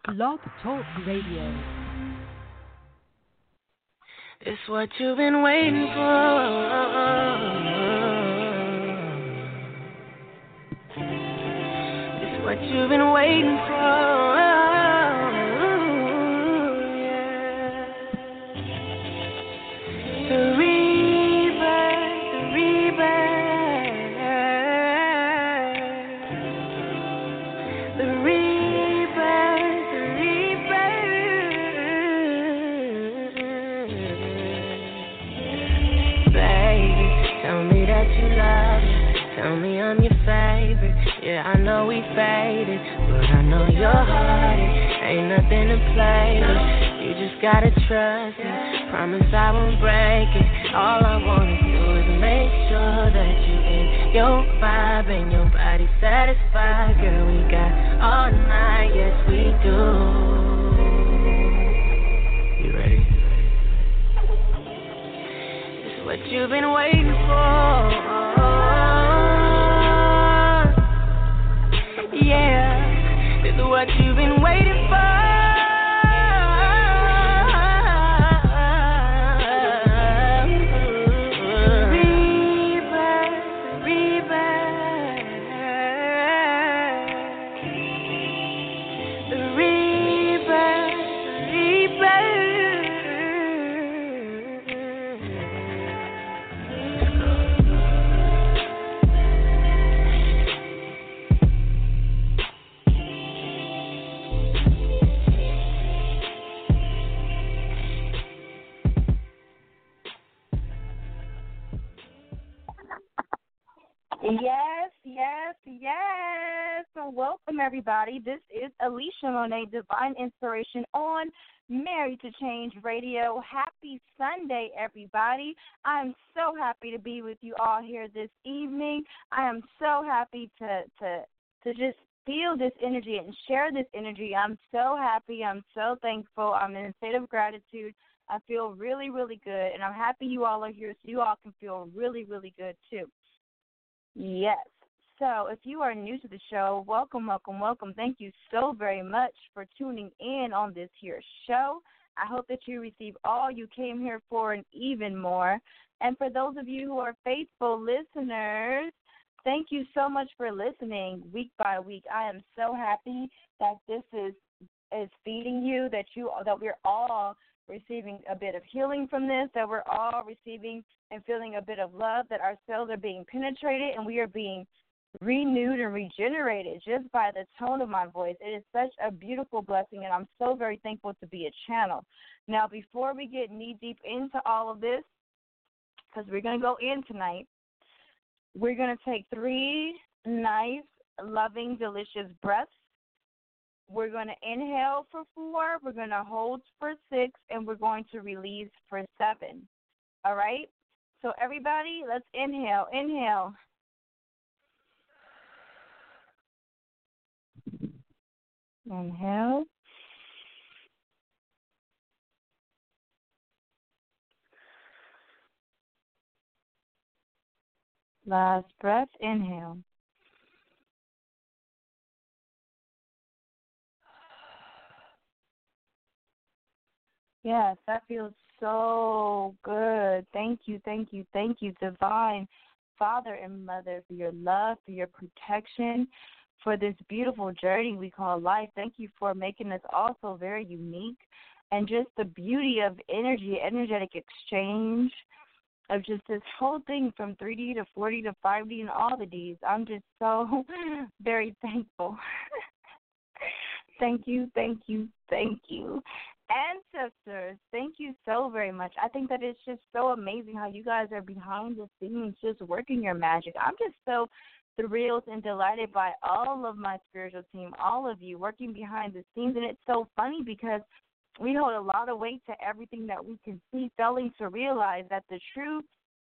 Blog Talk Radio. It's what you've been waiting for. It's what you've been waiting for. Yeah. The rebirth, the rebirth, the rebirth, the rebirth. Baby, tell me that you love me. Tell me I'm your favorite. Yeah, I know we faded, but I know your heart ain't nothing to play with. You just gotta trust me. Promise I won't break it. All I wanna do is make sure that you in your vibe and your body satisfied. Girl, we got all night, yes we do. You ready? It's what you've been waiting for. Yeah, it's what you've been waiting for. Yes, yes, yes. So welcome, everybody. This is Alicia Monet, Divine Inspiration on Married to Change Radio. Happy Sunday, everybody. I'm so happy to be with you all here this evening. I am so happy to just feel this energy and share this energy. I'm so happy. I'm so thankful. I'm in a state of gratitude. I feel really, really good, and I'm happy you all are here so you all can feel really, really good, too. Yes. So if you are new to the show, welcome, welcome, welcome. Thank you so very much for tuning in on this here show. I hope that you receive all you came here for and even more. And for those of you who are faithful listeners, thank you so much for listening week by week. I am so happy that this is feeding you, that we're all receiving a bit of healing from this, that we're all receiving and feeling a bit of love, that our cells are being penetrated and we are being renewed and regenerated just by the tone of my voice. It is such a beautiful blessing, and I'm so very thankful to be a channel. Now, before we get knee-deep into all of this, because we're going to go in tonight, we're going to take 3 nice, loving, delicious breaths. We're going to inhale for 4, we're going to hold for 6, and we're going to release for 7. All right? So everybody, let's inhale. Inhale. Inhale. Last breath, inhale. Yes, that feels so good. Thank you, thank you, thank you, Divine Father and Mother, for your love, for your protection, for this beautiful journey we call life. Thank you for making us also very unique, and just the beauty of energy, energetic exchange, of just this whole thing from 3D to 4D to 5D and all the Ds. I'm just so very thankful. Thank you, thank you, thank you. Ancestors, thank you so very much. I think that it's just so amazing how you guys are behind the scenes just working your magic. I'm just so thrilled and delighted by all of my spiritual team, all of you working behind the scenes. And it's so funny because we hold a lot of weight to everything that we can see, failing to realize that the true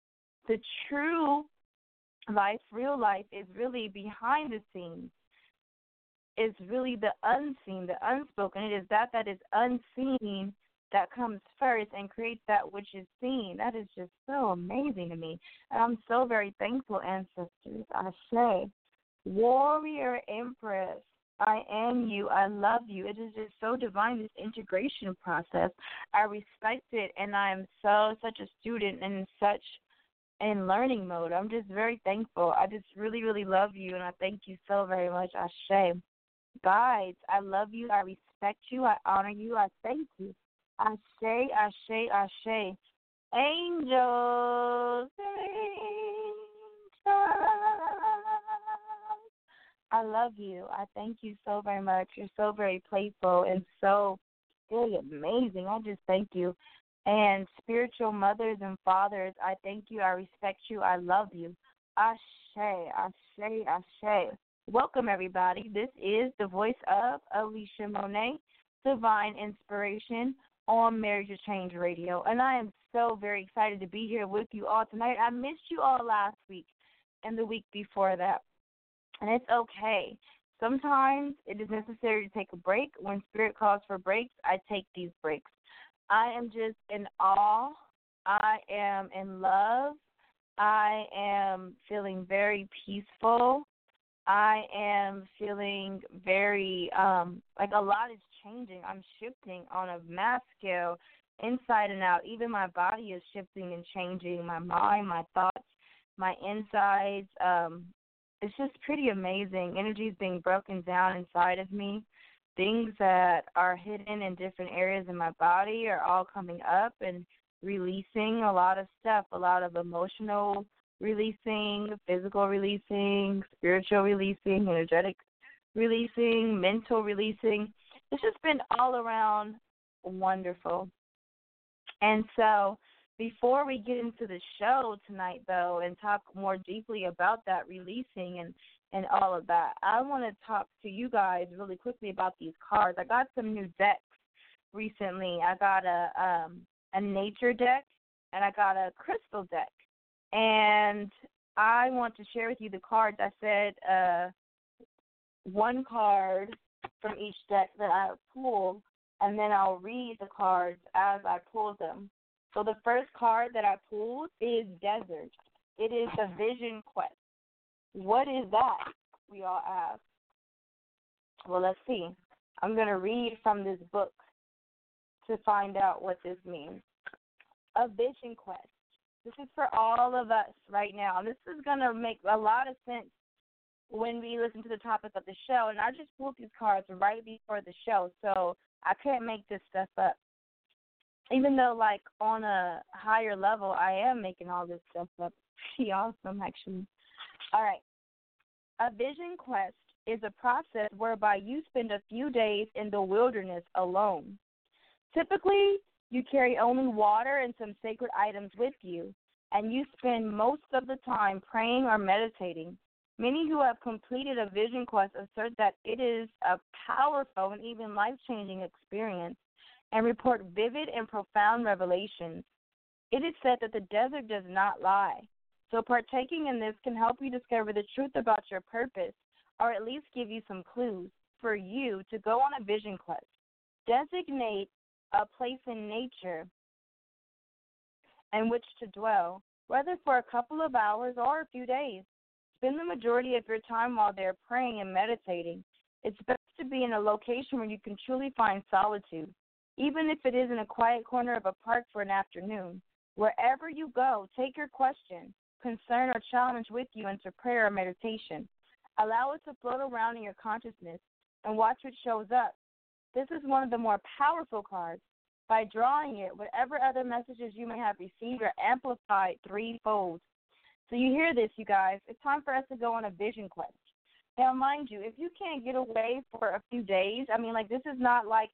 life, real life, is really behind the scenes. Is really the unseen, the unspoken. It is that is unseen that comes first and creates that which is seen. That is just so amazing to me. And I'm so very thankful, ancestors. I say, Warrior Empress, I am you. I love you. It is just so divine, this integration process. I respect it, and I am such a student and such in learning mode. I'm just very thankful. I just really, really love you, and I thank you so very much, Ashe. Guides, I love you. I respect you. I honor you. I thank you. Ashe, Ashe, Ashe. Angels, angels. I love you. I thank you so very much. You're so very playful and so really amazing. I just thank you. And spiritual mothers and fathers, I thank you. I respect you. I love you. Ashe, Ashe, Ashe. Welcome, everybody. This is the voice of Alicia Monet, Divine Inspiration on Marriage to Change Radio. And I am so very excited to be here with you all tonight. I missed you all last week and the week before that. And it's okay. Sometimes it is necessary to take a break. When Spirit calls for breaks, I take these breaks. I am just in awe. I am in love. I am feeling very peaceful. I am feeling very, like a lot is changing. I'm shifting on a mass scale, inside and out. Even my body is shifting and changing. My mind, my thoughts, my insides. It's just pretty amazing. Energy is being broken down inside of me. Things that are hidden in different areas in my body are all coming up and releasing a lot of stuff, a lot of emotional releasing, physical releasing, spiritual releasing, energetic releasing, mental releasing. It's just been all around wonderful. And so before we get into the show tonight, though, and talk more deeply about that releasing and all of that, I want to talk to you guys really quickly about these cards. I got some new decks recently. I got a nature deck, and I got a crystal deck. And I want to share with you the cards. I said one card from each deck that I pulled, and then I'll read the cards as I pull them. So the first card that I pulled is Desert. It is the Vision Quest. What is that, we all ask? Well, let's see. I'm going to read from this book to find out what this means. A Vision Quest. This is for all of us right now. This is going to make a lot of sense when we listen to the topic of the show. And I just pulled these cards right before the show, so I couldn't make this stuff up. Even though, like, on a higher level, I am making all this stuff up. Pretty awesome, actually. All right. A vision quest is a process whereby you spend a few days in the wilderness alone. Typically, you carry only water and some sacred items with you, and you spend most of the time praying or meditating. Many who have completed a vision quest assert that it is a powerful and even life-changing experience and report vivid and profound revelations. It is said that the desert does not lie, so partaking in this can help you discover the truth about your purpose, or at least give you some clues for you to go on a vision quest. Designate a place in nature in which to dwell, whether for a couple of hours or a few days. Spend the majority of your time while there praying and meditating. It's best to be in a location where you can truly find solitude, even if it is in a quiet corner of a park for an afternoon. Wherever you go, take your question, concern, or challenge with you into prayer or meditation. Allow it to float around in your consciousness and watch what shows up. This is one of the more powerful cards. By drawing it, whatever other messages you may have received are amplified threefold. So you hear this, you guys. It's time for us to go on a vision quest. Now, mind you, if you can't get away for a few days, I mean, like, this is not like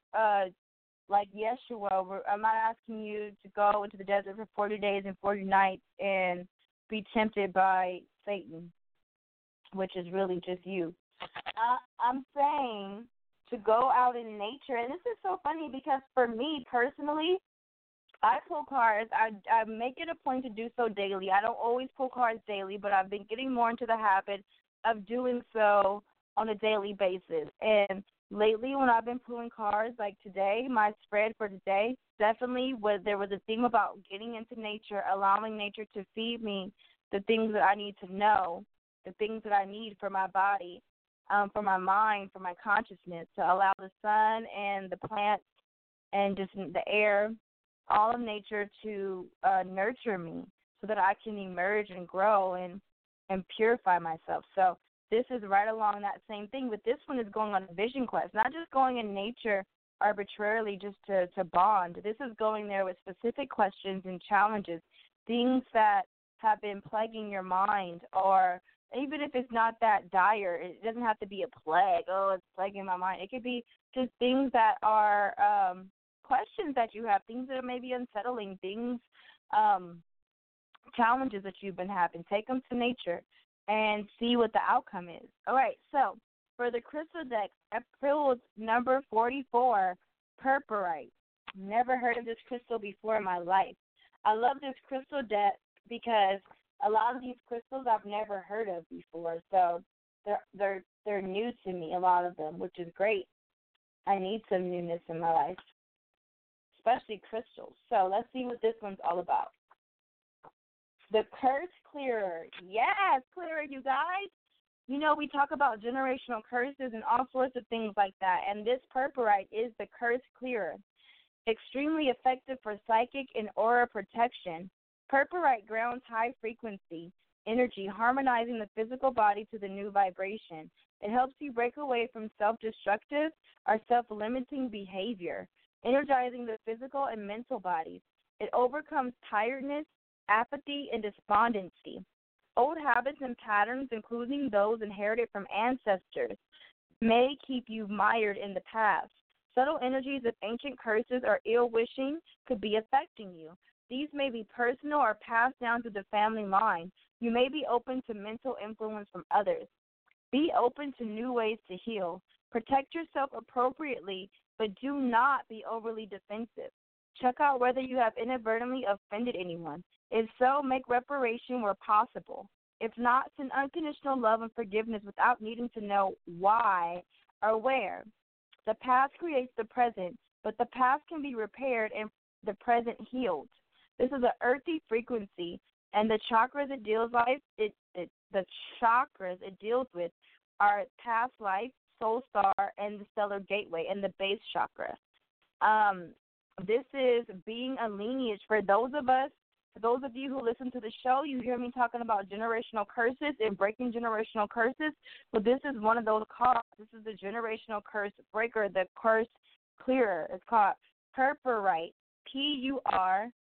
Yeshua. I'm not asking you to go into the desert for 40 days and 40 nights and be tempted by Satan, which is really just you. I'm saying to go out in nature, and this is so funny because for me personally, I pull cards. I make it a point to do so daily. I don't always pull cards daily, but I've been getting more into the habit of doing so on a daily basis. And lately when I've been pulling cards, like today, my spread for today, definitely there was a theme about getting into nature, allowing nature to feed me the things that I need to know, the things that I need for my body. for my mind, for my consciousness, to allow the sun and the plants and just the air, all of nature to nurture me so that I can emerge and grow and purify myself. So this is right along that same thing, but this one is going on a vision quest, not just going in nature arbitrarily just to bond. This is going there with specific questions and challenges, things that have been plaguing your mind, or even if it's not that dire, it doesn't have to be a plague. Oh, it's plaguing my mind. It could be just things that are questions that you have, things that are maybe unsettling, things, challenges that you've been having. Take them to nature and see what the outcome is. All right, so for the crystal deck, April number 44, purpurite. Never heard of this crystal before in my life. I love this crystal deck because a lot of these crystals I've never heard of before, so they're new to me, a lot of them, which is great. I need some newness in my life, especially crystals. So let's see what this one's all about. The curse clearer. Yes, clearer, you guys. You know, we talk about generational curses and all sorts of things like that, and this purpurite is the curse clearer. Extremely effective for psychic and aura protection. Purpurite grounds high frequency energy, harmonizing the physical body to the new vibration. It helps you break away from self-destructive or self-limiting behavior, energizing the physical and mental bodies. It overcomes tiredness, apathy, and despondency. Old habits and patterns, including those inherited from ancestors, may keep you mired in the past. Subtle energies of ancient curses or ill-wishing could be affecting you. These may be personal or passed down through the family line. You may be open to mental influence from others. Be open to new ways to heal. Protect yourself appropriately, but do not be overly defensive. Check out whether you have inadvertently offended anyone. If so, make reparation where possible. If not, send unconditional love and forgiveness without needing to know why or where. The past creates the present, but the past can be repaired and the present healed. This is an earthy frequency, and the chakras it deals with are past life, soul star, and the stellar gateway, and the base chakra. This is being a lineage for those of you who listen to the show. You hear me talking about generational curses and breaking generational curses. Well, this is one of those cards. This is the generational curse breaker, the curse clearer. It's called purpurite, Purpurite.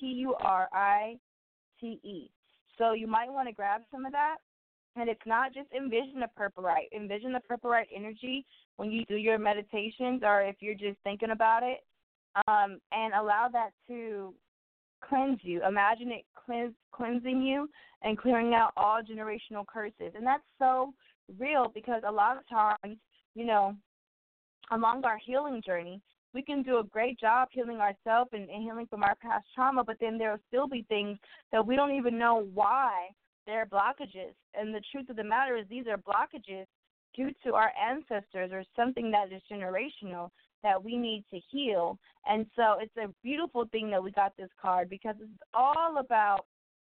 So you might want to grab some of that. And it's not just envision the purpurite. Envision the purpurite energy when you do your meditations or if you're just thinking about it, and allow that to cleanse you. Imagine it cleansing you and clearing out all generational curses. And that's so real because a lot of times, you know, along our healing journey, we can do a great job healing ourselves and healing from our past trauma, but then there will still be things that we don't even know why they're blockages. And the truth of the matter is these are blockages due to our ancestors or something that is generational that we need to heal. And so it's a beautiful thing that we got this card because it's all about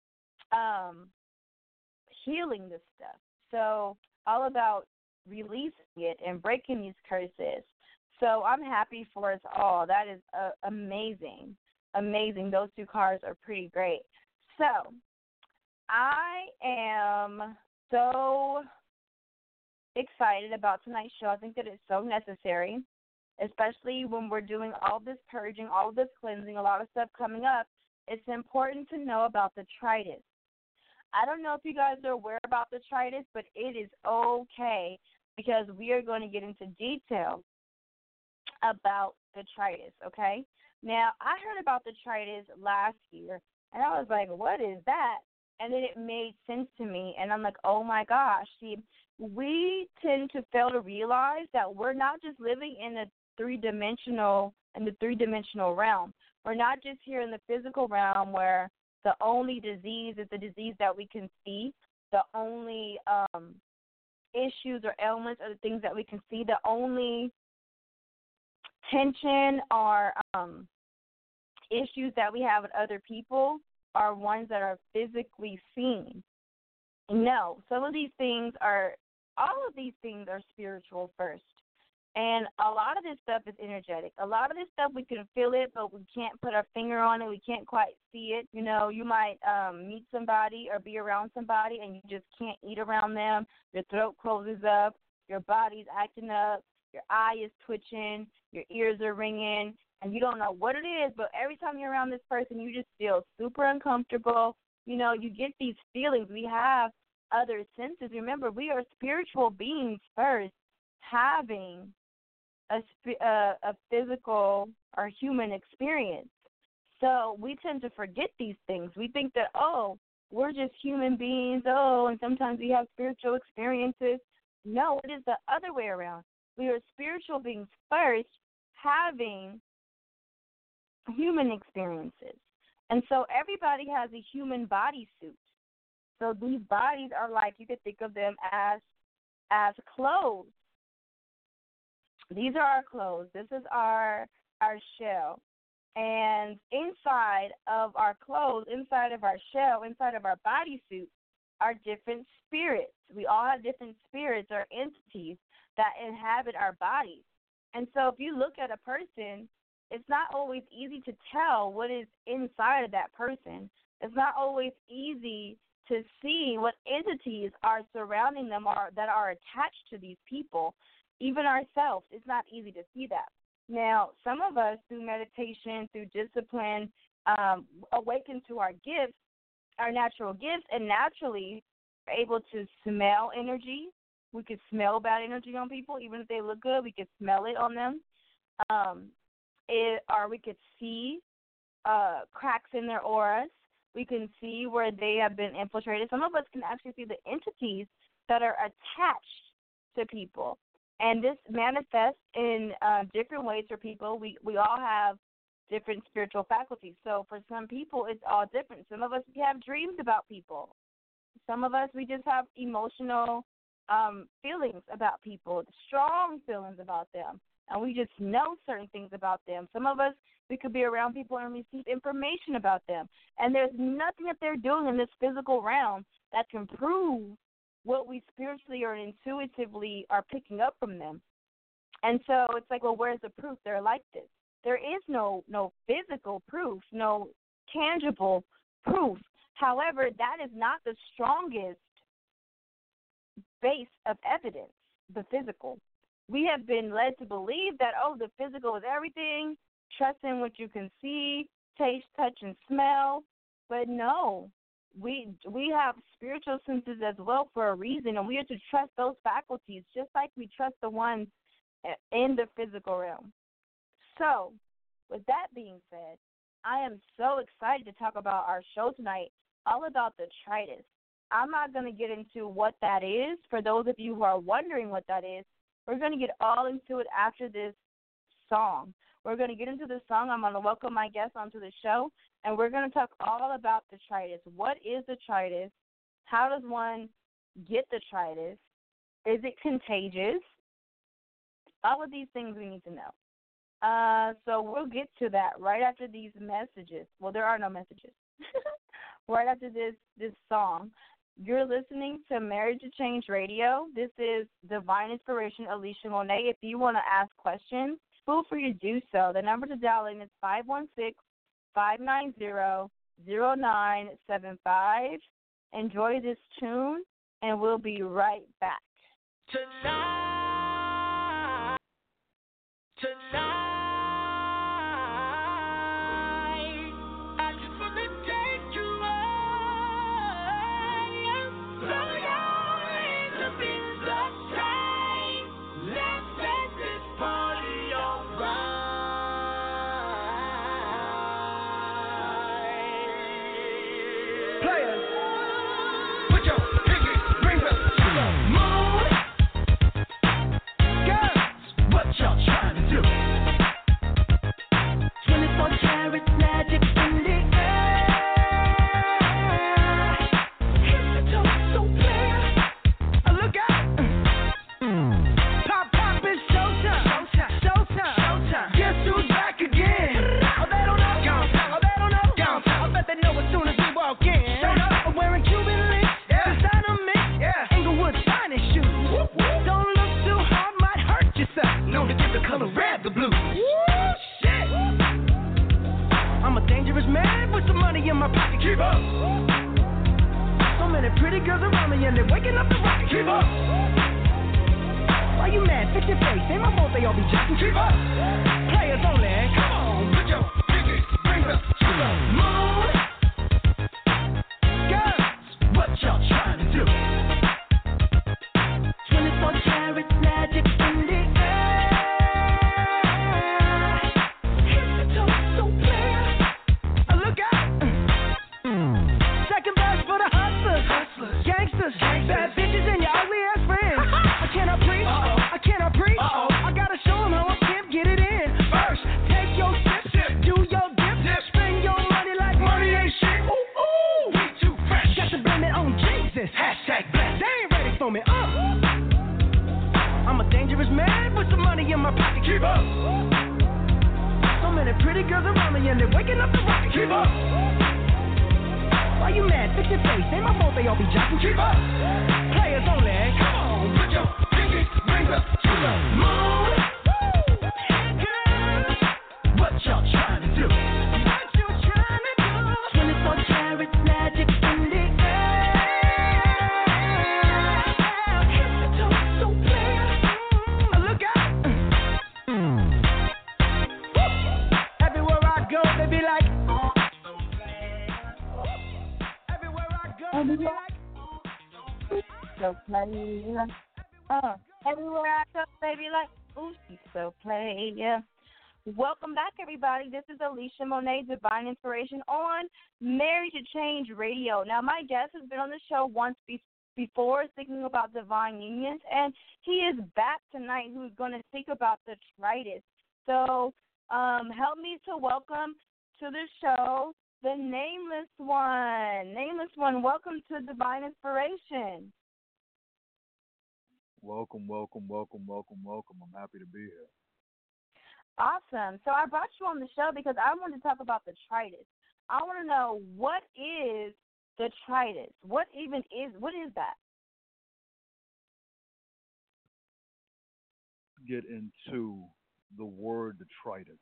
healing this stuff. So all about releasing it and breaking these curses. So I'm happy for us all. That is amazing. Amazing. Those two cards are pretty great. So I am so excited about tonight's show. I think that it's so necessary, especially when we're doing all this purging, all this cleansing, a lot of stuff coming up. It's important to know about the Tritus. I don't know if you guys are aware about the Tritus, but it is okay because we are going to get into detail about the Tritus, okay? Now, I heard about the Tritus last year, and I was like, what is that? And then it made sense to me, and I'm like, oh, my gosh. See, we tend to fail to realize that we're not just living in the three-dimensional realm. We're not just here in the physical realm where the only disease is the disease that we can see. The only issues or ailments are the things that we can see. The only tension or issues that we have with other people are ones that are physically seen. No, some of these things are all of these things are spiritual first. And a lot of this stuff is energetic. A lot of this stuff we can feel it, but we can't put our finger on it. We can't quite see it. You know, you might meet somebody or be around somebody and you just can't eat around them. Your throat closes up. Your body's acting up. Your eye is twitching. Your ears are ringing. And you don't know what it is, but every time you're around this person, you just feel super uncomfortable. You know, you get these feelings. We have other senses. Remember, we are spiritual beings first, having a physical or human experience. So we tend to forget these things. We think that, oh, we're just human beings, and sometimes we have spiritual experiences. No, it is the other way around. We are spiritual beings first, having human experiences. And so everybody has a human bodysuit. So these bodies are like, you could think of them as clothes. These are our clothes. This is our shell. And inside of our clothes, inside of our shell, inside of our bodysuit are different spirits. We all have different spirits or entities that inhabit our bodies. And so if you look at a person, it's not always easy to tell what is inside of that person. It's not always easy to see what entities are surrounding them or that are attached to these people. Even ourselves, it's not easy to see that. Now, some of us, through meditation, through discipline, awaken to our gifts, our natural gifts, and naturally are able to smell energy. We could smell bad energy on people. Even if they look good, we could smell it on them. Or we could see cracks in their auras. We can see where they have been infiltrated. Some of us can actually see the entities that are attached to people. And this manifests in different ways for people. We all have different spiritual faculties. So for some people, it's all different. Some of us, we have dreams about people. Some of us, we just have emotional feelings about people, strong feelings about them. And we just know certain things about them. Some of us, we could be around people and receive information about them. And there's nothing that they're doing in this physical realm that can prove what we spiritually or intuitively are picking up from them. And so it's like, well, where's the proof they're like this? There is no physical proof, no tangible proof. However, that is not the strongest base of evidence, the physical. We have been led to believe that, the physical is everything, trust in what you can see, taste, touch, and smell. But no. We have spiritual senses as well for a reason, and we are to trust those faculties just like we trust the ones in the physical realm. So, with that being said, I am so excited to talk about our show tonight, all about the Tritus. I'm not going to get into what that is. For those of you who are wondering what that is, we're going to get all into it after this song. We're going to get into the song. I'm going to welcome my guest onto the show, and we're going to talk all about the Tritus. What is the Tritus? How does one get the Tritus? Is it contagious? All of these things we need to know. So we'll get to that right after these messages. Well, there are no messages. Right after this song. You're listening to Married to Change Radio. This is Divine Inspiration, Alicia Monet. If you want to ask questions, feel free to do so. The number to dial in is 516-590-0975. Enjoy this tune, and we'll be right back. Tonight, I just want to take you away. Throw your hands up in the sky. Let's set this party on fire. Players, put your pinky rings up to the moon. keep up. So many pretty girls around me and they're waking up the rocket, keep up. Why you mad? Fix your face. Ain't my fault they all be jocking, keep up. Players only, come on, put your pinky rings up to the moon. Girls, what y'all trying to do? 24 karat magic in the air. Hit the toe so clear. Look out. Second verse for the hustlers, gangsters, bad bitches and your ugly ass friends. I cannot preach, I cannot preach. I gotta show them how I can get it in. First, take your sip, do your dip, spend your money like money ain't shit. Ooh, ooh, we too fresh. Got to blame it on Jesus. Hashtag blessed. They ain't ready for me. I'm a dangerous man with some money in my pocket. Keep up. So many pretty girls around me and they're waking up the rocket. Keep up. Why you mad? Fix your face. Ain't my fault they all be jocking. Keep up. Players only. Come on, put your pinky rings up to the moon. Girls, what y'all trying to do? What you trying to do? 24 karat magic in the air. Hit the toe so clear. Look out. Everywhere I go, they be like, everywhere I go, they be like, So play. Everywhere I go, baby, like, ooh, she's so play. Welcome back, everybody. This is Alicia Monet, Divine Inspiration on Married to Change Radio. Now, my guest has been on the show once before speaking about divine unions, and he is back tonight who's going to speak about the detritus. So help me to welcome to the show the Nameless One. Nameless One, welcome to Divine Inspiration. Welcome. I'm happy to be here. Awesome. So I brought you on the show because I wanted to talk about the detritus. I want to know, what is the detritus? What is that? Get into the word detritus.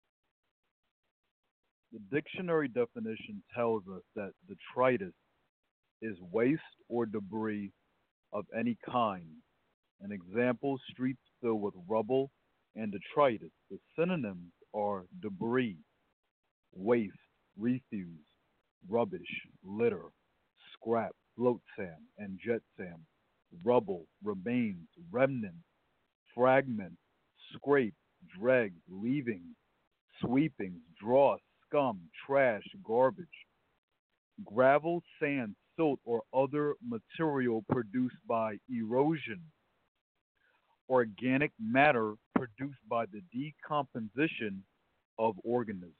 The dictionary definition tells us that detritus is waste or debris of any kind. An example, streets filled with rubble and detritus. The synonyms are debris, waste, refuse, rubbish, litter, scrap, float sand, and jet sand, rubble, remains, remnants, fragments, scrape, dregs, leavings, sweepings, dross, scum, trash, garbage, gravel, sand, silt, or other material produced by erosion, organic matter produced by the decomposition of organisms.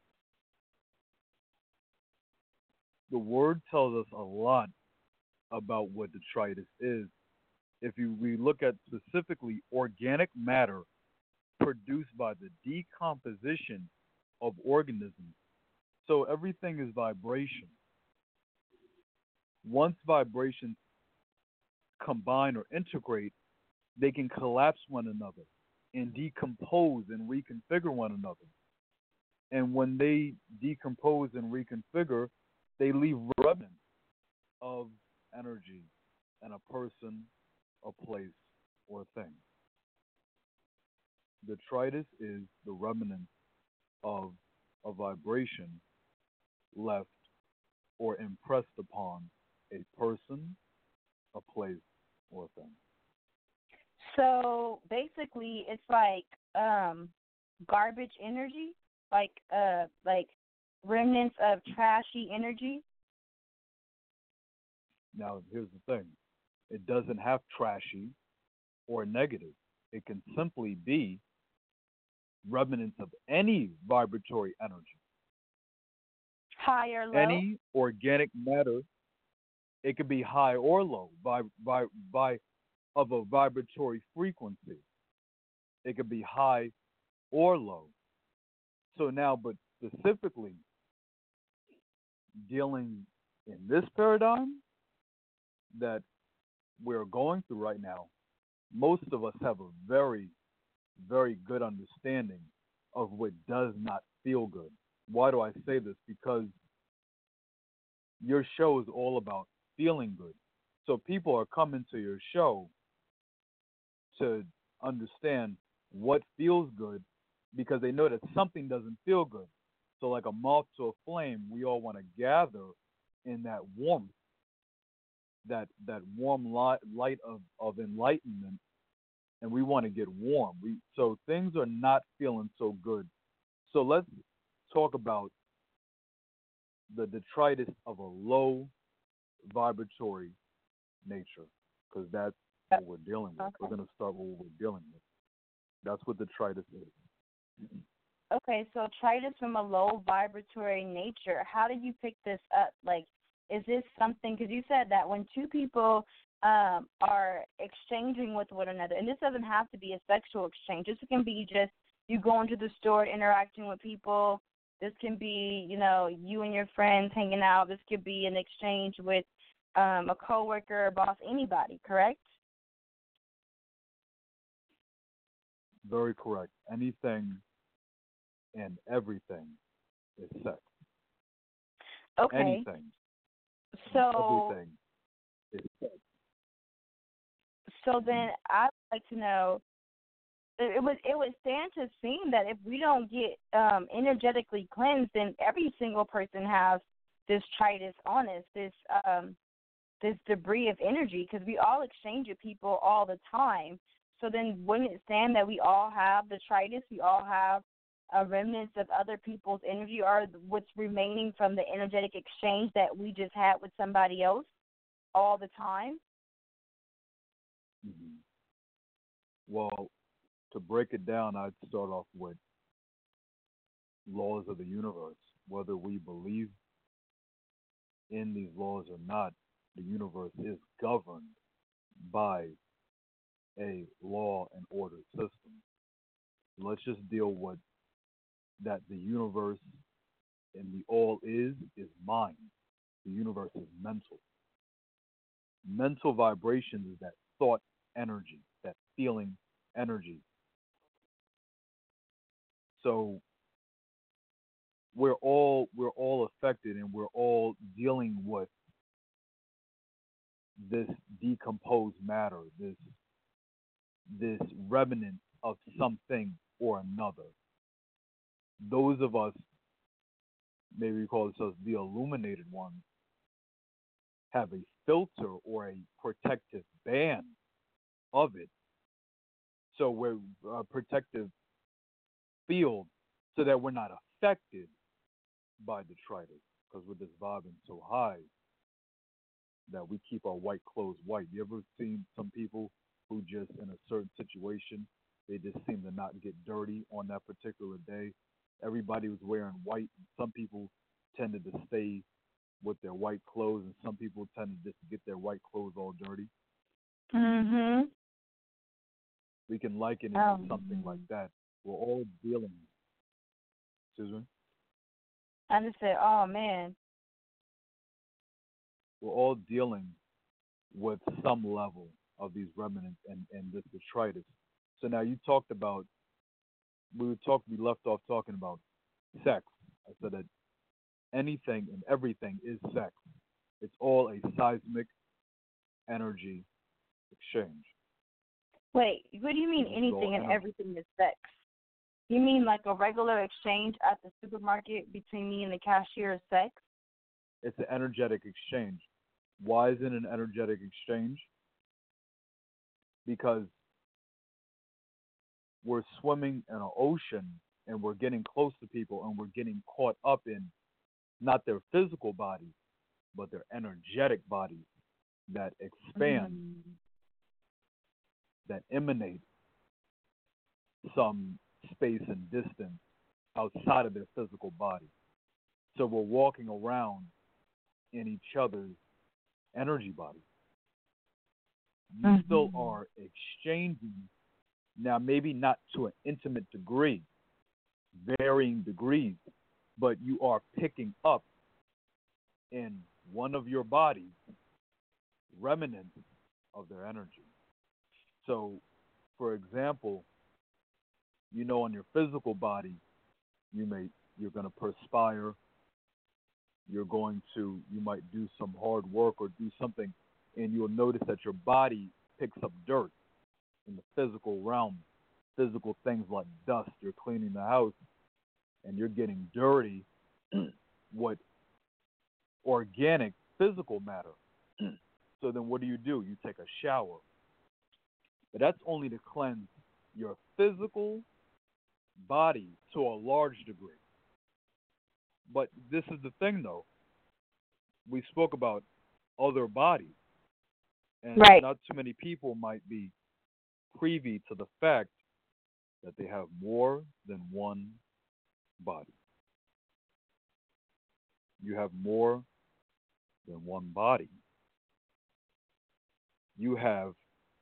The word tells us a lot about what detritus is. If we look at specifically organic matter produced by the decomposition of organisms, so everything is vibration. Once vibrations combine or integrate, they can collapse one another and decompose and reconfigure one another. And when they decompose and reconfigure, they leave remnants of energy in a person, a place, or a thing. Detritus is the remnant of a vibration left or impressed upon a person, a place, or a thing. So basically, it's like garbage energy, like remnants of trashy energy. Now, here's the thing. It doesn't have trashy or negative. It can simply be remnants of any vibratory energy. High or low? Any organic matter, it could be high or low of a vibratory frequency. It could be high or low. So now, but specifically dealing in this paradigm that we're going through right now, most of us have a very, very good understanding of what does not feel good. Why do I say this? Because your show is all about feeling good. So people are coming to your show to understand what feels good because they know that something doesn't feel good. So, like a moth to a flame, we all want to gather in that warmth, that warm light of enlightenment, and we want to get warm. So things are not feeling so good. So let's talk about the detritus of a low vibratory nature, because that's what we're dealing with. Okay. We're going to start with what we're dealing with. That's what detritus is. Okay, so detritus from a low vibratory nature. How did you pick this up? Like, is this something, because you said that when two people are exchanging with one another, and this doesn't have to be a sexual exchange. This can be just you going to the store, interacting with people. This can be, you and your friends hanging out. This could be an exchange with a coworker, a boss, anybody, correct? Very correct. Anything and everything is sex. Okay. Anything. So everything is sex. So then I'd like to know, it would stand to seem that if we don't get energetically cleansed, then every single person has this detritus on us, this debris of energy, because we all exchange with people all the time. So then wouldn't it stand that we all have the detritus, we all have remnants of other people's energy, or what's remaining from the energetic exchange that we just had with somebody else all the time? Mm-hmm. Well, to break it down, I'd start off with laws of the universe. Whether we believe in these laws or not, the universe is governed by a law and order system. Let's just deal with that. The universe and the all is mind. The universe is mental. Mental vibrations is that thought energy, that feeling energy. So we're all affected, and we're all dealing with this decomposed matter, this remnant of something or another. Those of us, maybe we call ourselves the illuminated ones, have a filter or a protective band of it. So we're a protective field so that we're not affected by detritus, because with this vibing so high that we keep our white clothes white. You ever seen some people who just in a certain situation, they just seem to not get dirty on that particular day? Everybody was wearing white, and some people tended to stay with their white clothes, and some people tended just to get their white clothes all dirty. Mhm. We can liken it to something like that. We're all dealing. Excuse me? I just said, oh, man. We're all dealing with some level of these remnants and this detritus. So now you talked about, we left off talking about sex. I said that anything and everything is sex. It's all a seismic energy exchange. Wait, what do you mean anything and everything is sex? You mean like a regular exchange at the supermarket between me and the cashier is sex? It's an energetic exchange. Why is it an energetic exchange? Because we're swimming in an ocean and we're getting close to people and we're getting caught up in not their physical bodies, but their energetic bodies that expand, that emanate some space and distance outside of their physical body. So we're walking around in each other's energy bodies. You still are exchanging, now maybe not to an intimate degree, varying degrees, but you are picking up in one of your bodies remnants of their energy. So, for example, on your physical body, you're going to perspire, you might do some hard work or do something, and you'll notice that your body picks up dirt in the physical realm, physical things like dust. You're cleaning the house and you're getting dirty what organic physical matter. So then what do? You take a shower. But that's only to cleanse your physical body to a large degree. But this is the thing, though. We spoke about other bodies, and Right. not too many people might be privy to the fact that they have more than one body. You have more than one body. You have,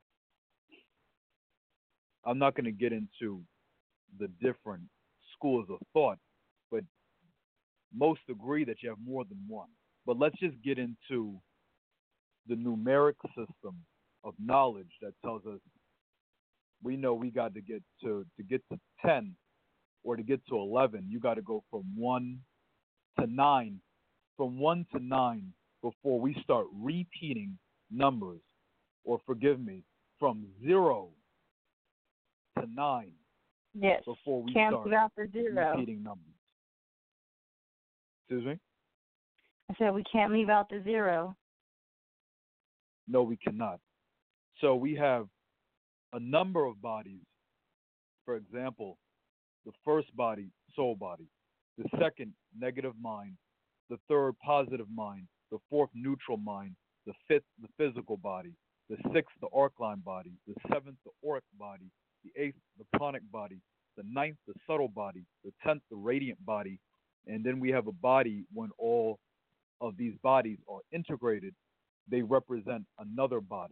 I'm not going to get into the different schools of thought, but most agree that you have more than one. But let's just get into the numeric system of knowledge that tells us we know we got to get to 10 or to get to 11, you got to go from 1 to 9. From 1 to 9 before we start repeating numbers, or forgive me, from 0 to 9 Yes. before we Can't start leave out the zero. repeating numbers. Excuse me? I said we can't leave out the zero. No, we cannot. So we have a number of bodies. For example, the first body, soul body. The second, negative mind. The third, positive mind. The fourth, neutral mind. The fifth, the physical body. The sixth, the arc-line body. The seventh, the auric body. The eighth, the pranic body. The ninth, the subtle body. The 10th, the radiant body. And then we have a body when all of these bodies are integrated, they represent another body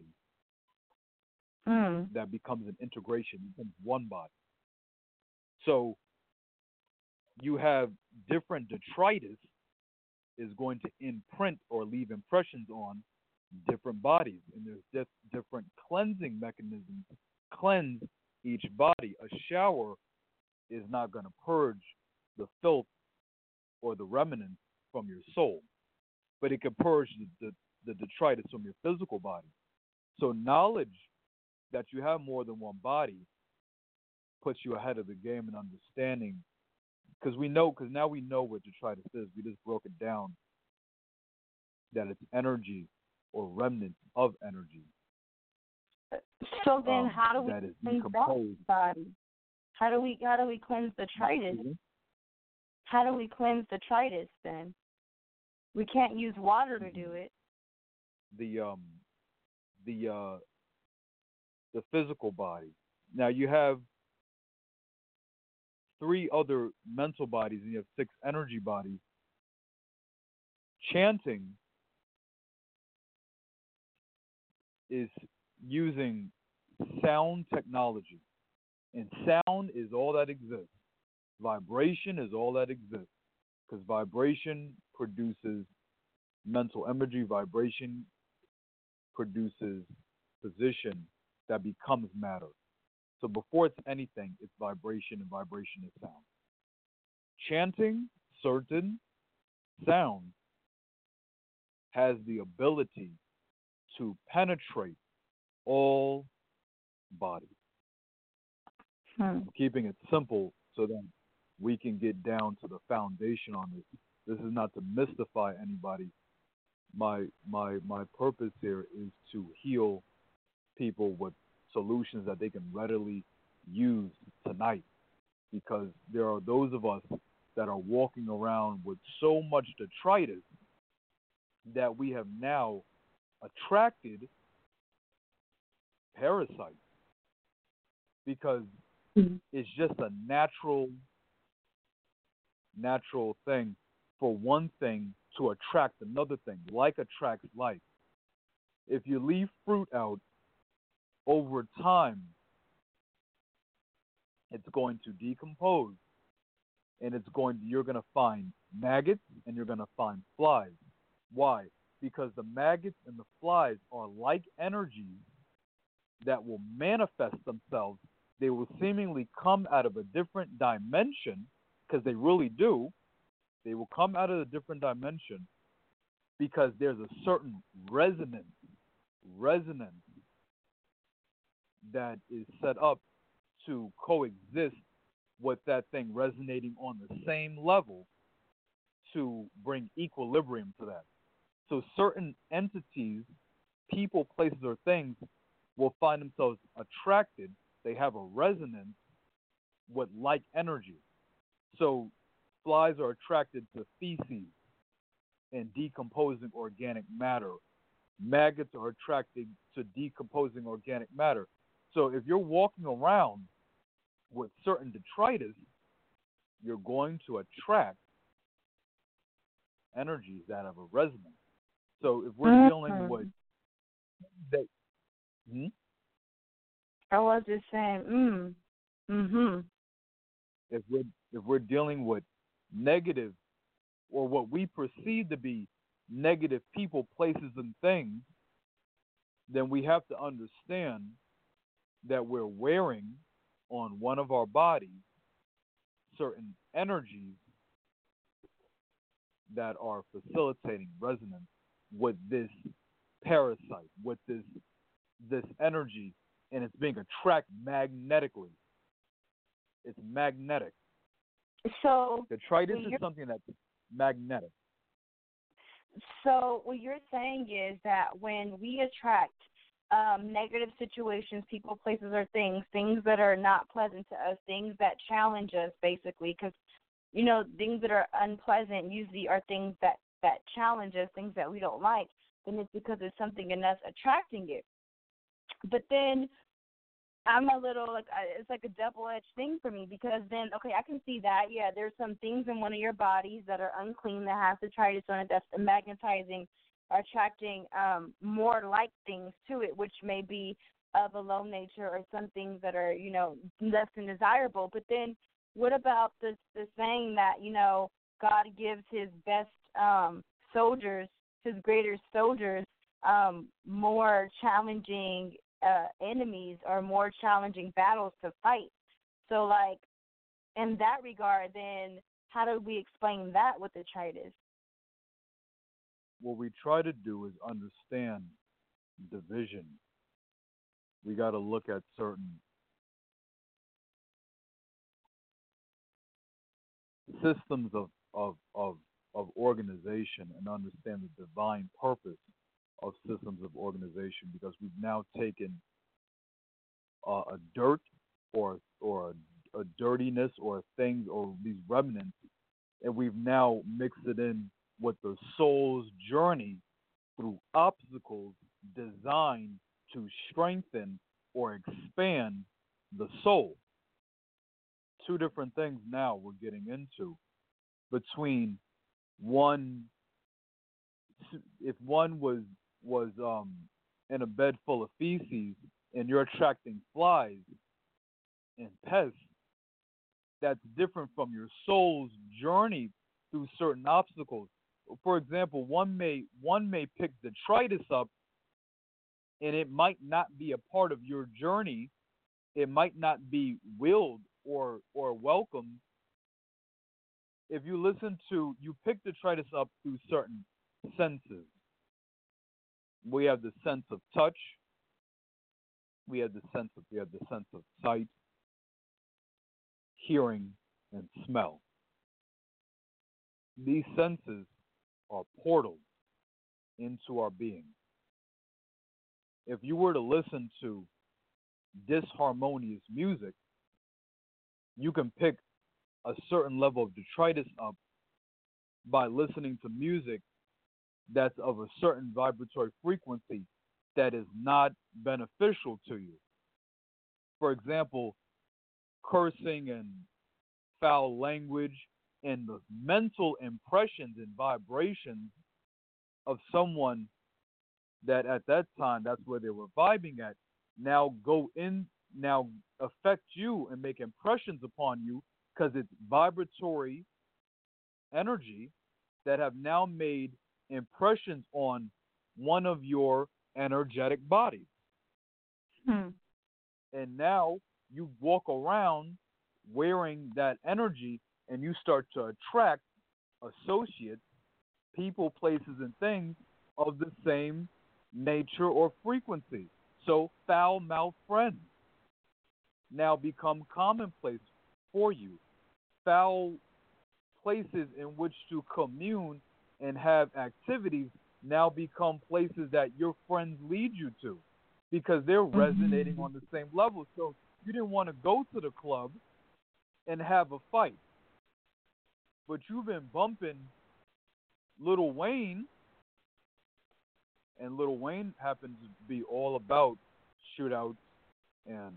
that becomes an integration, becomes one body. So you have different detritus is going to imprint or leave impressions on different bodies, and there's different cleansing mechanisms to cleanse each body. A shower is not going to purge the filth or the remnants from your soul, but it can purge the detritus from your physical body. So knowledge that you have more than one body puts you ahead of the game in understanding, because now we know what detritus is. We just broke it down that it's energy or remnants of energy. So then, how do we that is cleanse decomposed. that body? How do we cleanse the detritus? Mm-hmm. How do we cleanse the detritus then? We can't use water to do it. The physical body. Now you have 3 other mental bodies and you have 6 energy bodies. Chanting is using sound technology, and sound is all that exists. Vibration is all that exists, because vibration produces mental imagery. Vibration produces position that becomes matter. So before it's anything, it's vibration, and vibration is sound. Chanting certain sounds has the ability to penetrate all bodies. I'm keeping it simple so that we can get down to the foundation on this. This is not to mystify anybody. My purpose here is to heal people with solutions that they can readily use tonight, because there are those of us that are walking around with so much detritus that we have now attracted parasites, because it's just a natural thing for one thing to attract another thing. Like attracts like. If you leave fruit out, over time, it's going to decompose, and you're going to find maggots and you're going to find flies. Why? Because the maggots and the flies are like energies that will manifest themselves. They will seemingly come out of a different dimension, because they really do, They will come out of a different dimension because there's a certain resonance that is set up to coexist with that thing resonating on the same level to bring equilibrium to that. So certain entities, people, places, or things will find themselves attracted. They have a resonance with like energy. So flies are attracted to feces and decomposing organic matter. Maggots are attracted to decomposing organic matter. So if you're walking around with certain detritus, you're going to attract energies that have a resonance. So if we're dealing with that, I was just saying, if we're dealing with negative or what we perceive to be negative people, places, and things, then we have to understand that we're wearing on one of our bodies certain energies that are facilitating resonance with this parasite, with this energy, and it's being attracted magnetically. It's magnetic. So detritus is something that's magnetic. So what you're saying is that when we attract negative situations, people, places, or things that are not pleasant to us, things that challenge us, basically, because, you know, things that are unpleasant usually are things that challenge us, things that we don't like, then it's because there's something in us attracting it. But then I'm a little, it's like a double-edged thing for me, because then, okay, I can see that, yeah, there's some things in one of your bodies that are unclean that has detritus on it that's magnetizing, attracting more like things to it, which may be of a low nature, or some things that are, you know, less than desirable. But then what about the saying that, you know, God gives his best soldiers, his greatest soldiers, more challenging enemies or more challenging battles to fight? So, like, in that regard, then how do we explain that with detritus? What we try to do is understand division. We got to look at certain systems of organization and understand the divine purpose of systems of organization, because we've now taken a dirt or a dirtiness or things or these remnants, and we've now mixed it in with the soul's journey through obstacles designed to strengthen or expand the soul. Two different things now we're getting into. Between one, if one was in a bed full of feces and you're attracting flies and pests, that's different from your soul's journey through certain obstacles. For example, one may pick detritus up, and it might not be a part of your journey. It might not be willed or welcomed. If you pick detritus up through certain senses. We have the sense of touch. We have the sense of sight, hearing, and smell. These senses are portals into our being. If you were to listen to disharmonious music, you can pick a certain level of detritus up by listening to music that's of a certain vibratory frequency that is not beneficial to you. For example, cursing and foul language and the mental impressions and vibrations of someone that at that time, that's where they were vibing at, now affect you and make impressions upon you, because it's vibratory energy that have now made impressions on one of your energetic bodies. And now you walk around wearing that energy, and you start to attract associates, people, places, and things of the same nature or frequency. So foul mouth friends now become commonplace for you. Foul places in which to commune and have activities now become places that your friends lead you to because they're resonating on the same level. So you didn't want to go to the club and have a fight, but you've been bumping Lil Wayne, and Lil Wayne happens to be all about shootouts and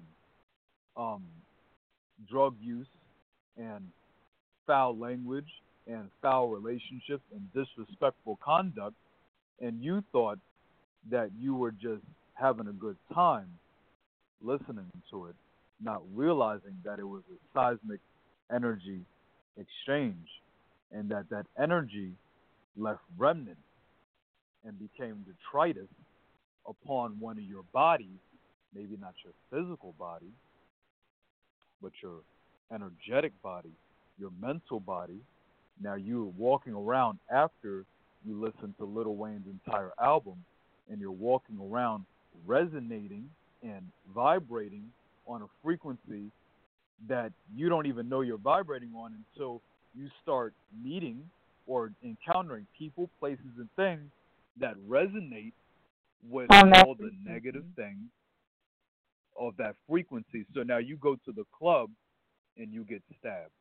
drug use and foul language and foul relationships and disrespectful conduct, and you thought that you were just having a good time listening to it, not realizing that it was a seismic energy exchange and that that energy left remnants and became detritus upon one of your bodies, maybe not your physical body, but your energetic body, your mental body. Now you're walking around after you listen to Lil Wayne's entire album, and you're walking around resonating and vibrating on a frequency that you don't even know you're vibrating on until you start meeting or encountering people, places, and things that resonate with all the negative things of that frequency. So now you go to the club and you get stabbed.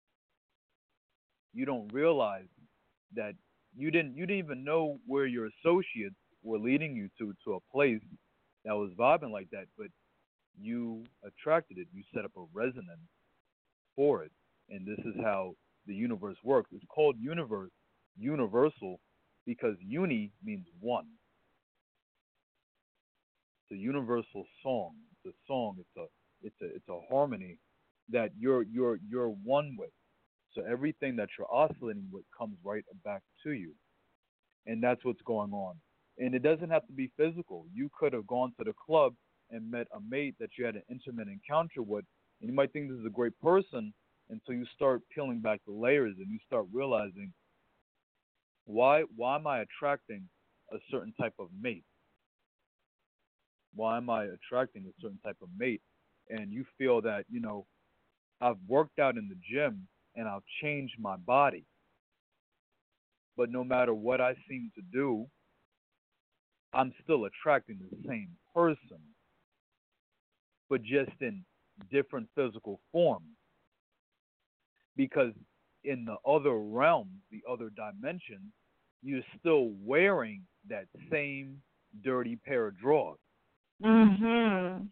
You don't realize that you didn't even know where your associates were leading you to a place that was vibing like that, but you attracted it. You set up a resonance for it. And this is how the universe works. It's called universal, because uni means one. It's a universal song. It's a song. It's a harmony that you're one with. So everything that you're oscillating with comes right back to you, and that's what's going on. And it doesn't have to be physical. You could have gone to the club and met a mate that you had an intimate encounter with, and you might think this is a great person until you start peeling back the layers and you start realizing, why am I attracting a certain type of mate? Why am I attracting a certain type of mate? And you feel that, I've worked out in the gym and I've changed my body. But no matter what I seem to do, I'm still attracting the same person, but just in different physical forms. Because in the other realm, the other dimension, you're still wearing that same dirty pair of drawers. Mhm.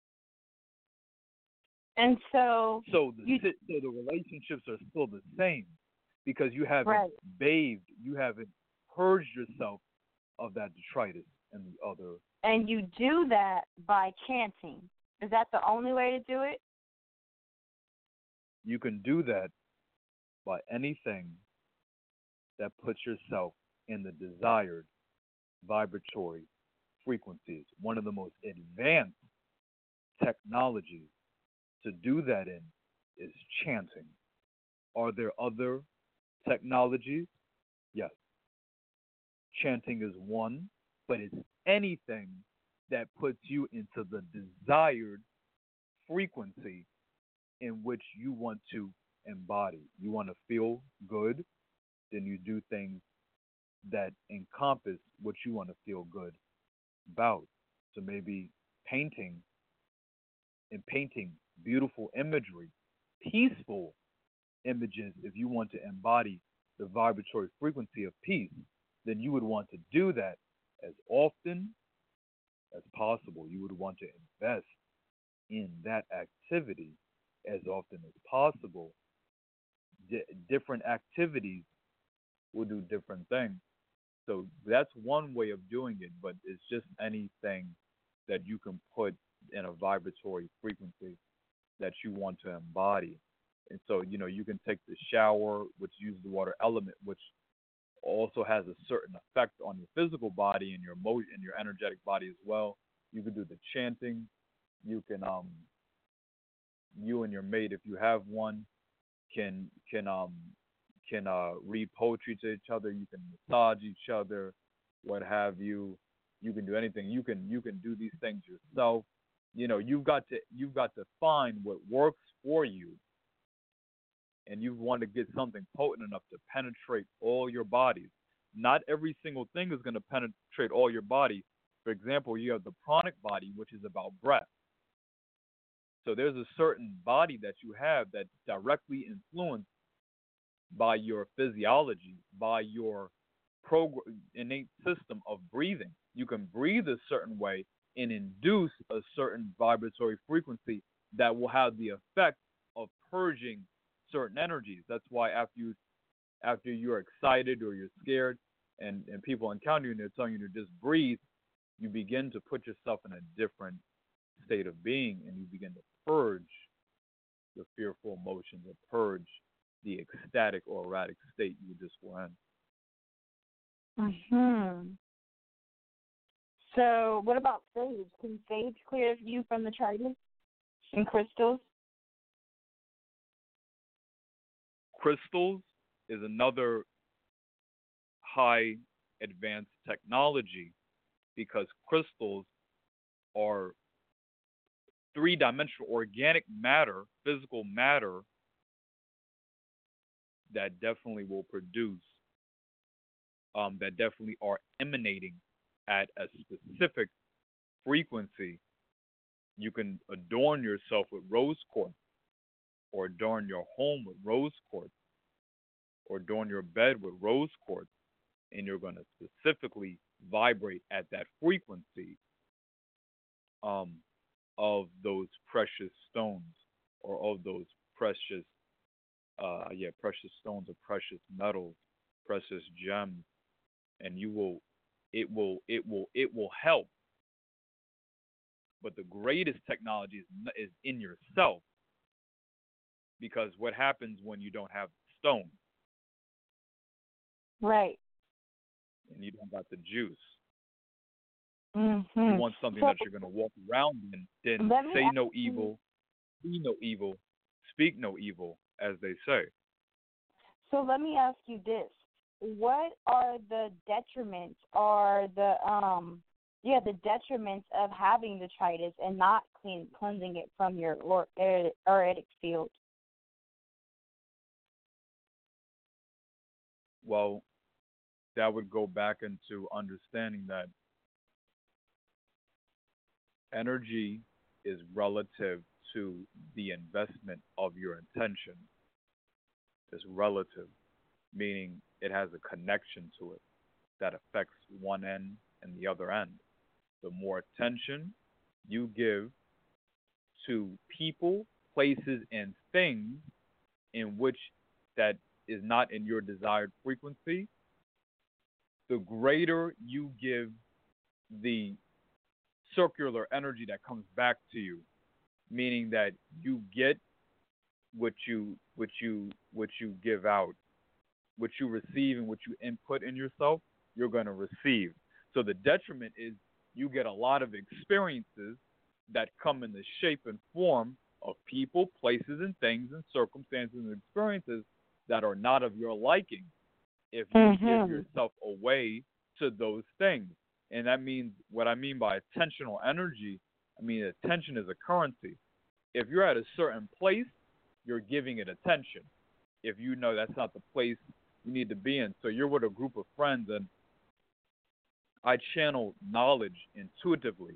And so the relationships are still the same because you haven't bathed, you haven't purged yourself of that detritus and the other. And you do that by chanting. Is that the only way to do it? You can do that by anything that puts yourself in the desired vibratory frequencies. One of the most advanced technologies to do that in is chanting. Are there other technologies? Yes. Chanting is one, but it's anything that puts you into the desired frequency in which you want to embody. You want to feel good, then you do things that encompass what you want to feel good about. So maybe painting beautiful imagery, peaceful images. If you want to embody the vibratory frequency of peace, then you would want to do that as often as possible. You would want to invest in that activity as often as possible. Different activities will do different things. So that's one way of doing it, but it's just anything that you can put in a vibratory frequency that you want to embody. And so, you can take the shower, which uses the water element, which also has a certain effect on your physical body and your emotion and your energetic body as well. You can do the chanting. You can you and your mate, if you have one, can can read poetry to each other. You can massage each other, what have you. You can do anything. You can do these things yourself. You've got to find what works for you, and you want to get something potent enough to penetrate all your bodies. Not every single thing is going to penetrate all your body. For example, you have the pranic body, which is about breath. So there's a certain body that you have that's directly influenced by your physiology, by your innate system of breathing. You can breathe a certain way and induce a certain vibratory frequency that will have the effect of purging certain energies. That's why after you're excited or you're scared and people encounter you and they're telling you to just breathe, you begin to put yourself in a different state of being, and you begin to purge the fearful emotions or purge the ecstatic or erratic state you just were in. So what about sage? Can sage clear you from the tritus and crystals? Crystals is another high advanced technology because crystals are three-dimensional organic matter, physical matter that definitely will produce, that definitely are emanating at a specific frequency. You can adorn yourself with rose quartz, or adorn your home with rose quartz, or adorn your bed with rose quartz, and you're going to specifically vibrate at that frequency of those precious stones, or of those precious stones or precious metals, precious gems, and it will help. But the greatest technology is in yourself, because what happens when you don't have stone? Right. And you don't got the juice. Mm-hmm. You want something that you're going to walk around in, then say no evil, be no evil, speak no evil, as they say. So let me ask you this. What are the detriments or the detriments of having the tritus and not cleansing it from your auritic field? Well, that would go back into understanding that energy is relative to the investment of your intention. It's relative, meaning it has a connection to it that affects one end and the other end. The more attention you give to people, places, and things in which that is not in your desired frequency, the greater you give the circular energy that comes back to you, meaning that you get what you give out, what you receive, and what you input in yourself, you're going to receive. So the detriment is you get a lot of experiences that come in the shape and form of people, places, and things, and circumstances and experiences that are not of your liking if you give yourself away to those things. And that means, what I mean by attentional energy, I mean attention is a currency. If you're at a certain place, you're giving it attention. If you know that's not the place you need to be in. So you're with a group of friends, and I channel knowledge intuitively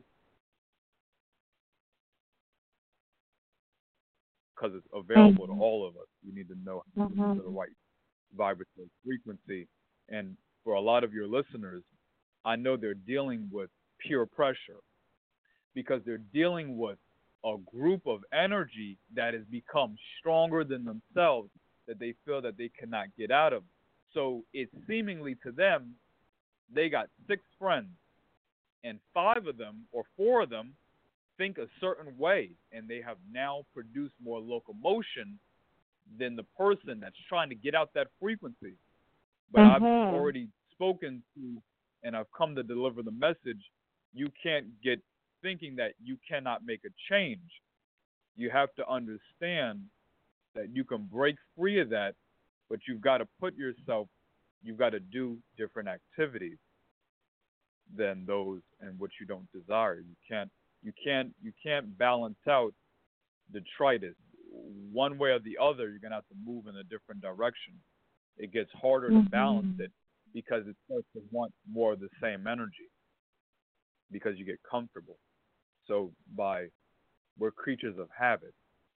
because it's available to all of us. You need to know how to get to the right vibratory frequency. And for a lot of your listeners, I know they're dealing with peer pressure because they're dealing with a group of energy that has become stronger than themselves that they feel that they cannot get out of. So it's seemingly to them, they got 6 friends, and 5 of them or 4 of them think a certain way, and they have now produced more locomotion than the person that's trying to get out that frequency. But I've already spoken to, and I've come to deliver the message, you can't get thinking that you cannot make a change. You have to understand that you can break free of that but you've got to you've got to do different activities than those and what you don't desire. You can't balance out detritus. One way or the other, you're gonna have to move in a different direction. It gets harder to balance it because it starts to want more of the same energy because you get comfortable. So we're creatures of habit.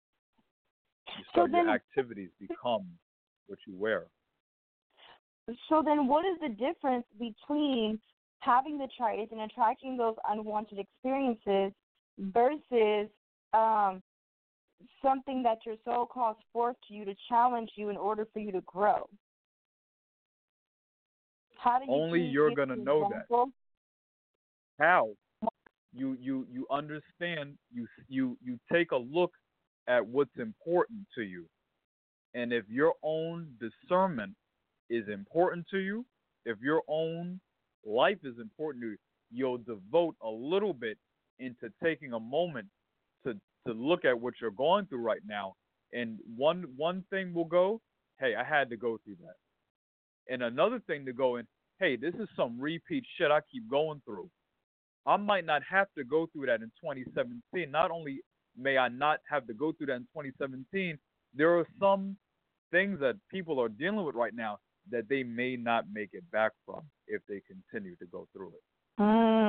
Your activities become what you wear. So then what is the difference between having the detritus and attracting those unwanted experiences versus something that your soul calls forth to you to challenge you in order for you to grow? How do you Only you're going to know that. How? You understand, you take a look at what's important to you. And if your own discernment is important to you, if your own life is important to you, you'll devote a little bit into taking a moment to look at what you're going through right now. And one thing will go, hey, I had to go through that. And another thing to go in, hey, this is some repeat shit I keep going through. I might not have to go through that in 2017. Not only may I not have to go through that in 2017, there are some things that people are dealing with right now that they may not make it back from if they continue to go through it.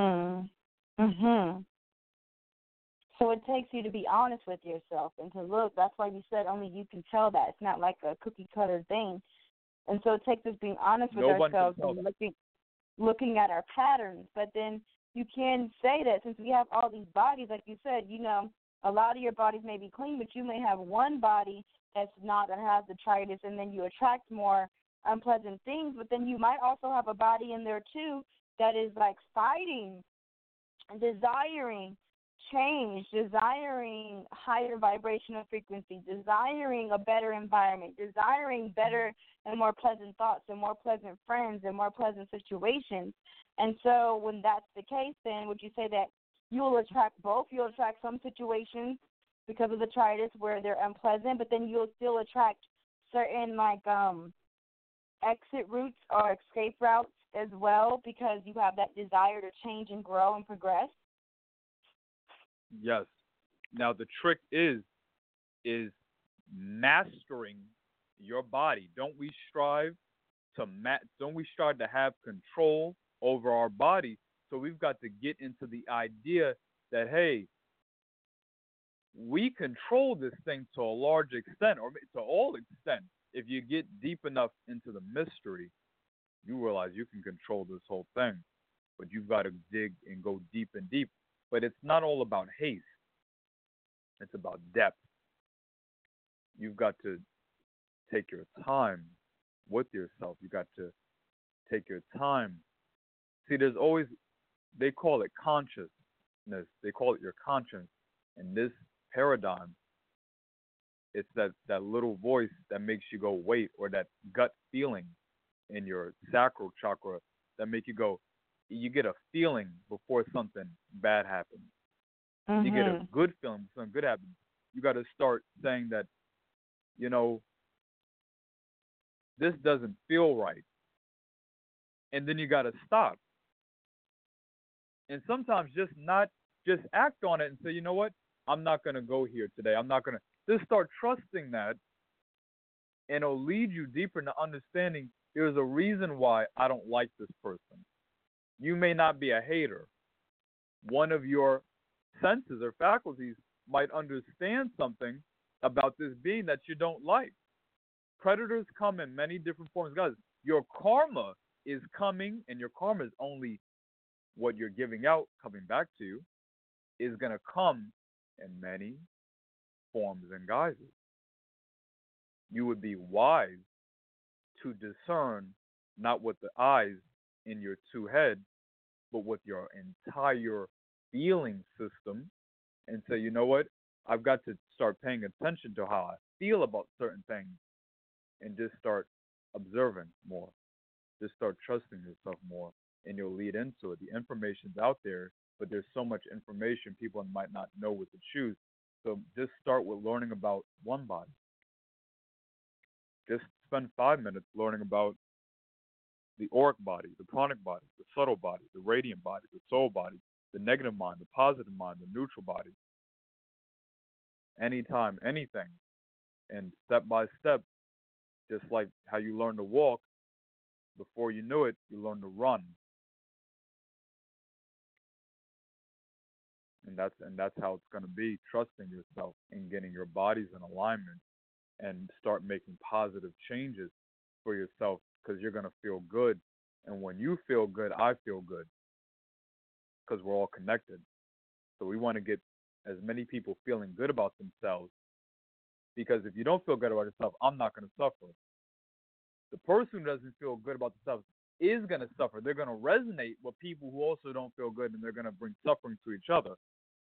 So it takes you to be honest with yourself and to look. That's why you said only you can tell that. It's not like a cookie-cutter thing. And so it takes us being honest with ourselves and looking at our patterns. But then you can say that since we have all these bodies, like you said, a lot of your bodies may be clean, but you may have one body that's not, that has detritus, and then you attract more unpleasant things. But then you might also have a body in there, too, that is like fighting, desiring change, desiring higher vibrational frequency, desiring a better environment, desiring better and more pleasant thoughts and more pleasant friends and more pleasant situations. And so when that's the case, then would you say that you'll attract both? You'll attract some situations because of the detritus where they're unpleasant, but then you'll still attract certain exit routes or escape routes as well because you have that desire to change and grow and progress? Yes. Now the trick is mastering your body. Don't we strive to have control over our body? So we've got to get into the idea that, hey, we control this thing to a large extent, or to all extent. If you get deep enough into the mystery, you realize you can control this whole thing. But you've got to dig and go deep and deep. But it's not all about haste. It's about depth. You've got to take your time with yourself. You've got to take your time. See, there's always, they call it consciousness. They call it your conscience. In this paradigm, it's that little voice that makes you go, wait, or that gut feeling in your sacral chakra that make you go, you get a feeling before something bad happens. You get a good feeling before something good happens. You got to start saying that, this doesn't feel right. And then you got to stop. And sometimes just act on it and say, you know what? I'm not going to go here today. I'm not going to. Just start trusting that, and it'll lead you deeper into understanding there's a reason why I don't like this person. You may not be a hater. One of your senses or faculties might understand something about this being that you don't like. Predators come in many different forms. Guys, your karma is coming, and your karma is only what you're giving out, coming back to you, is going to come in many forms and guises. You would be wise to discern not with the eyes in your two heads, but with your entire feeling system, and say, you know what? I've got to start paying attention to how I feel about certain things and just start observing more. Just start trusting yourself more, and you'll lead into it. The information's out there, but there's so much information people might not know what to choose. So just start with learning about one body. Just spend 5 minutes learning about the auric body, the pranic body, the subtle body, the radiant body, the soul body, the negative mind, the positive mind, the neutral body. Anytime, anything. And step by step, just like how you learn to walk, before you knew it, you learn to run. And that's how it's going to be, trusting yourself and getting your bodies in alignment and start making positive changes for yourself, because you're going to feel good. And when you feel good, I feel good, because we're all connected. So we want to get as many people feeling good about themselves, because if you don't feel good about yourself, I'm not going to suffer. The person who doesn't feel good about themselves is going to suffer. They're going to resonate with people who also don't feel good, and they're going to bring suffering to each other.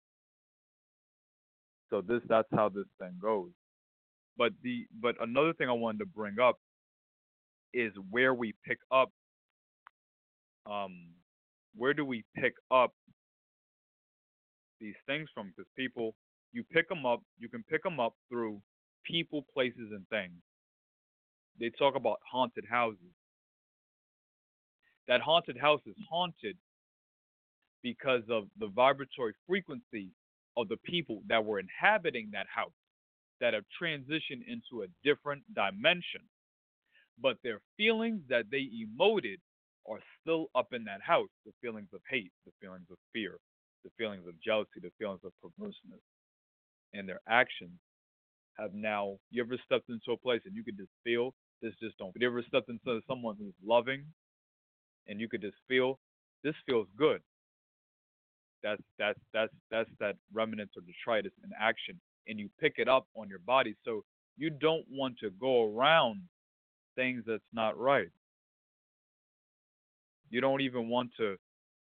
So that's how this thing goes. But another thing I wanted to bring up is where we pick up. Where do we pick up these things from? Because people, you pick them up. You can pick them up through people, places, and things. They talk about haunted houses. That haunted house is haunted because of the vibratory frequency of the people that were inhabiting that house, that have transitioned into a different dimension. But their feelings that they emoted are still up in that house. The feelings of hate, the feelings of fear, the feelings of jealousy, the feelings of perverseness. And their actions have now, you ever stepped into a place and you could just feel this just don't. You ever stepped into someone who's loving and you could just feel this feels good. That's that remnants or detritus in action, and you pick it up on your body. So you don't want to go around things that's not right. You don't even want to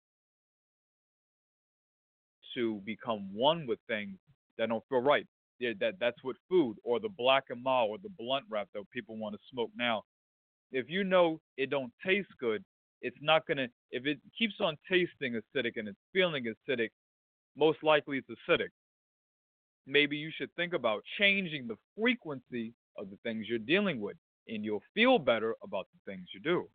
become one with things that don't feel right. Yeah, that's with food or the black and mild or the blunt wrap that people want to smoke now. If you know it don't taste good, it's not gonna. If it keeps on tasting acidic and it's feeling acidic, most likely it's acidic. Maybe you should think about changing the frequency of the things you're dealing with, and you'll feel better about the things you do.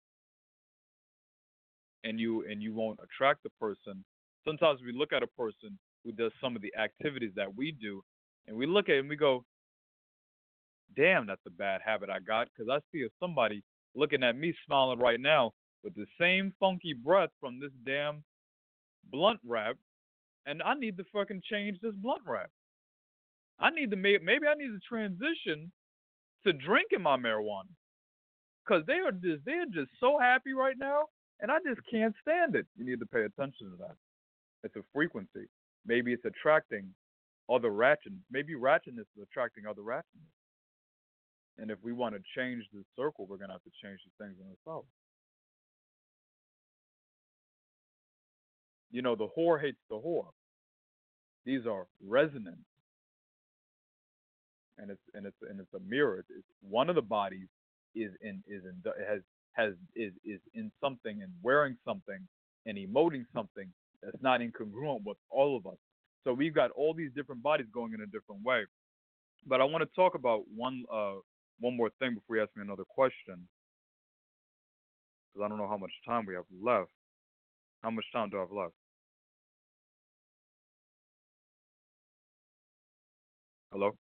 And you won't attract the person. Sometimes we look at a person who does some of the activities that we do, and we look at it and we go, damn, that's a bad habit I got, because I see somebody looking at me smiling right now with the same funky breath from this damn blunt wrap, and I need to fucking change this blunt wrap. I need to maybe I need to transition to drinking my marijuana, because they're just so happy right now, and I just can't stand it. You need to pay attention to that. It's a frequency. Maybe it's attracting other ratchetness. Maybe ratchetness is attracting other ratchetness. And if we want to change this circle, we're going to have to change the things in ourselves. You know, the whore hates the whore. These are resonance, and it's a mirror. It's one of the bodies is in something and wearing something and emoting something that's not incongruent with all of us. So we've got all these different bodies going in a different way. But I want to talk about one more thing before you ask me another question, because I don't know how much time we have left. How much time do I have left? Hello?